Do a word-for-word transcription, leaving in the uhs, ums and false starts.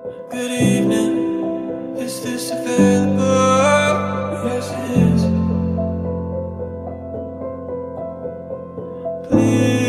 Good evening, is this available? Yes, it is. Please.